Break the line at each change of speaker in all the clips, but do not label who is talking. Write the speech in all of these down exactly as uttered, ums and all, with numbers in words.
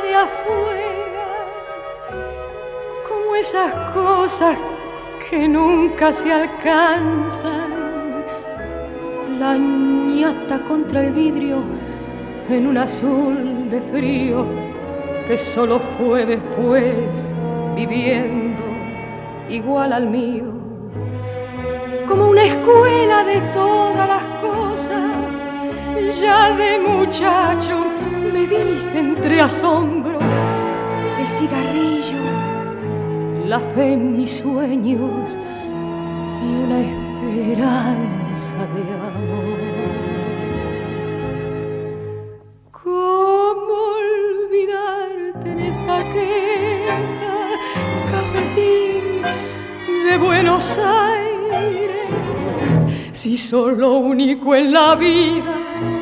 de afuera, como esas cosas que nunca se alcanzan. La ñata contra el vidrio en un azul de frío que solo fue después viviendo igual al mío. Como una escuela de todas las cosas, ya de muchacho me diste entre asombros el cigarrillo, la fe en mis sueños y una esperanza de amor. ¿Cómo olvidarte en esta queja, cafetín de Buenos Aires, si sos lo único en la vida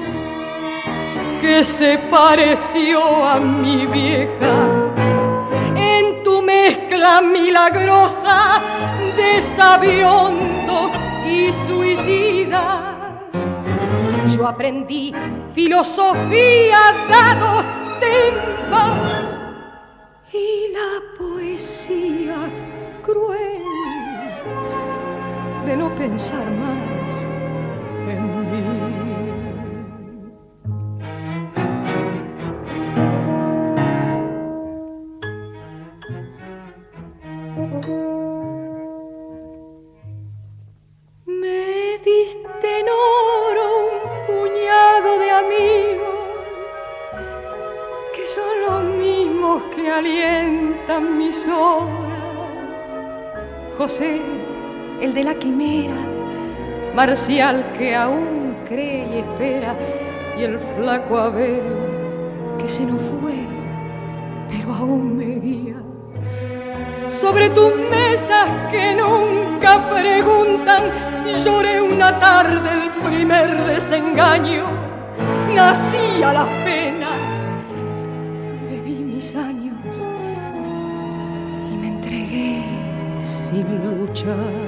que se pareció a mi vieja? En tu mezcla milagrosa de sabiondos y suicidas, yo aprendí filosofía, dados, tempo y la poesía cruel de no pensar más en mí. Me diste en oro un puñado de amigos que son los mismos que alientan mis obras. José, el de la quimera, Marcial que aún cree y espera, y el flaco Abel que se nos fue, pero aún me guía. Sobre tus mesas que nunca preguntan, lloré una tarde el primer desengaño. Nací a las penas, bebí mis años y me entregué sin luchar.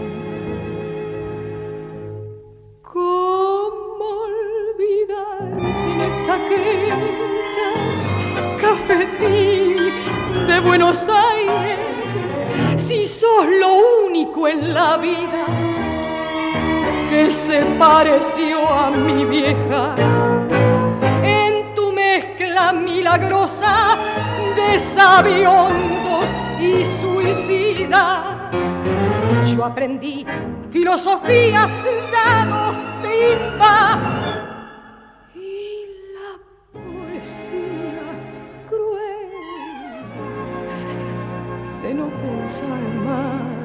¿Cómo olvidar en esta queja, cafetín de Buenos Aires, si sos lo único en la vida que se pareció a mi vieja? En tu mezcla milagrosa de sabiondos y suicidas, yo aprendí filosofía, dados, timba y la poesía cruel de no pensar más